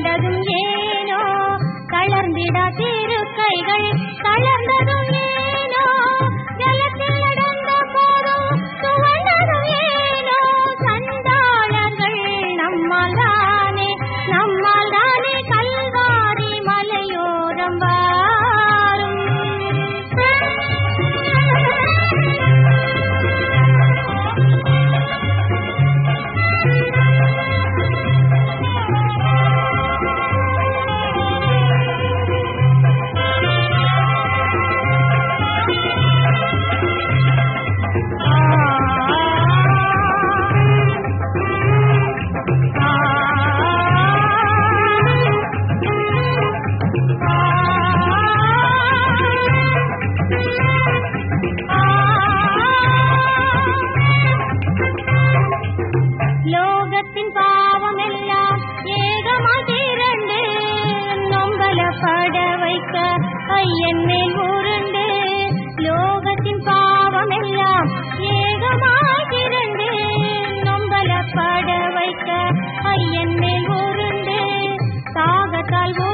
கண்டதும் ஏனோ தளர்ந்திடா திருக்கைகள் தளர்ந்ததும் ஏனோ ஜலத்தில் நடந்த போதும் துவண்டதும் ஏனோ சண்டாளர்கள் நம்மால் தானே கல்வாரி மலையோரம் வாரும். லோகத்தின் பாவமெல்லாம் ஏகமாய் திரண்டு நொங்கலப்பட வைக்க ஐயன் மேல் உருண்டு. லோகத்தின் பாவமெல்லாம் ஏகமாய் திரண்டு நொங்கலப்பட வைக்க ஐயன் மேல் உருண்டு. தாகத்தால்